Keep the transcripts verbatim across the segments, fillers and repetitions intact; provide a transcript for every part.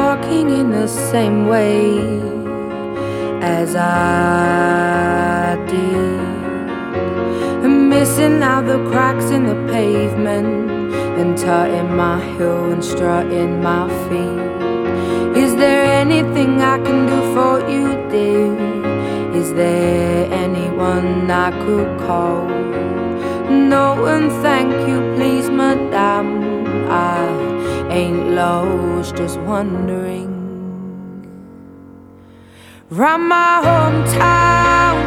walking in the same way as I did, and missing out the cracks in the pavement, and tutting my heel and strutting my feet. Is there anything I can do for you, dear? Is there anyone I could call? No, and thank you, please, madame. I ain't lost, just wondering. Round my hometown,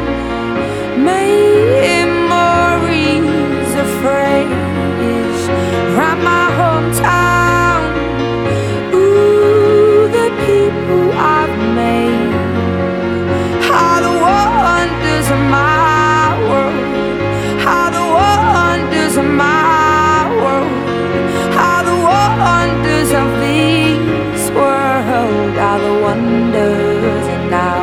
memories of phrase. Round my hometown, ooh, the people I've made are the wonders of my world, are the wonders of my world, are the wonders of this world, are the wonders. And now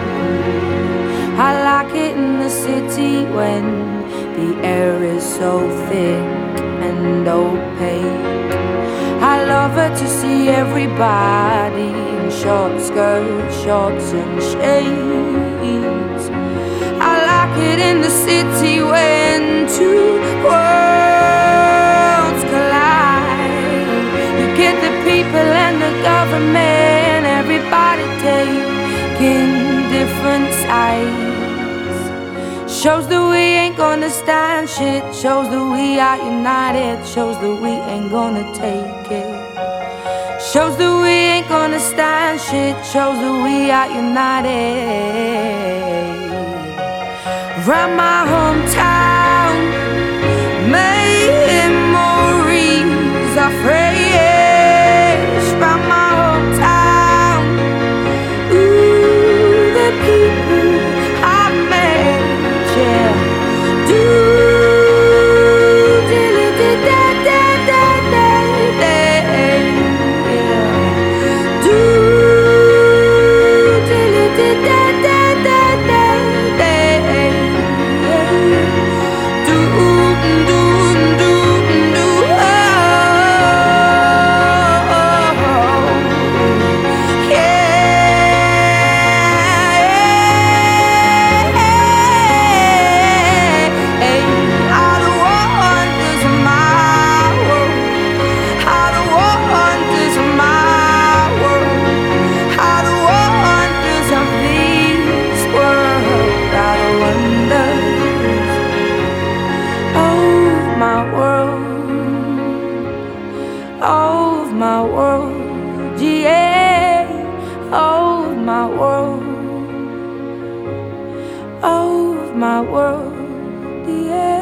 I like it in the city when the air is so thick and opaque. I love it to see everybody in short skirts, shorts and shades. I like it in the city when two worlds collide. You get the people and the government, everybody taking different sides. Shows that we ain't gonna stand shit, shows that we are united, shows that we ain't gonna take it. Shows that we ain't gonna stand shit, shows that we are united. Round my hometown, memories are fresh. Round my hometown, ooh, the people I've met, yeah. Do dilly di da da da da da, yeah. Do dilly di da da da da da. Of my world, yeah, of my world, of my world, yeah.